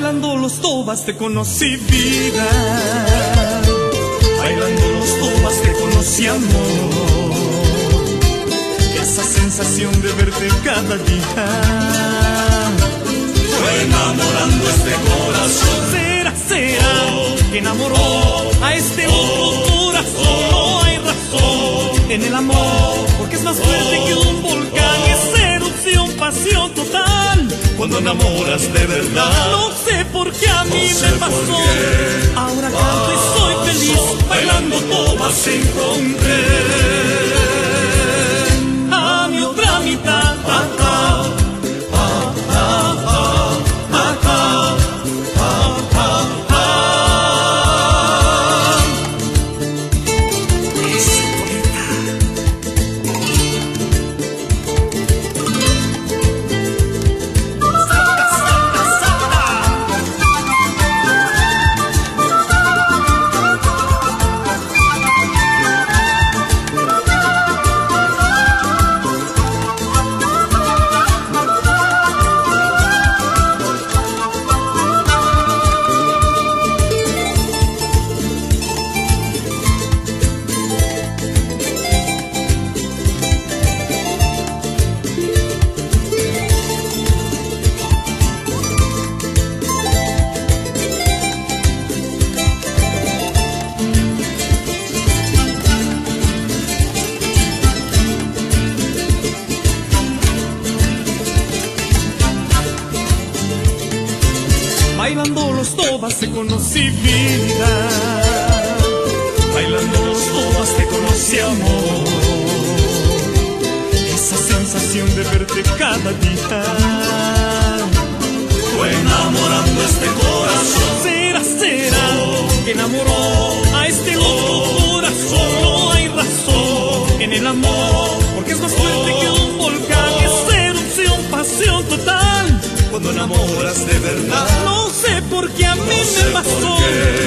Bailando los tobas te conocí vida, bailando los tobas te conocí amor. Esa sensación de verte cada día fue enamorando este corazón. Será que enamoró a este otro corazón. No hay razón en el amor, porque es más fuerte que un volcán. Es erupción, pasión total cuando enamoras de verdad. No sé por qué a mí me pasó. Ahora canto y soy feliz, bailando tobas encontré a mi otra mitad. Bailando los tobas te conocí vida, bailando los tobas te conocí amor. Esa sensación de verte cada día fue enamorando este corazón. Será que enamoró a este otro corazón. No hay razón en el amor, porque es más fuerte que un volcán. Es erupción, pasión total cuando enamoras de verdad. No sé por qué a mí me pasó.